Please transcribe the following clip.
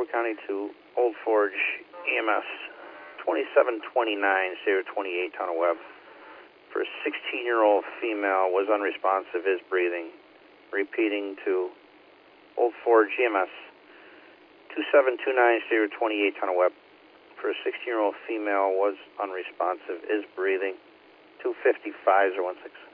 County to Old Forge EMS 2729, Sayer 28, Town of Webb. For a 16-year-old female, was unresponsive, is breathing. Repeating to Old Forge EMS 2729, Sayer 28, Town of Webb. For a 16-year-old female, was unresponsive, is breathing. 255 016.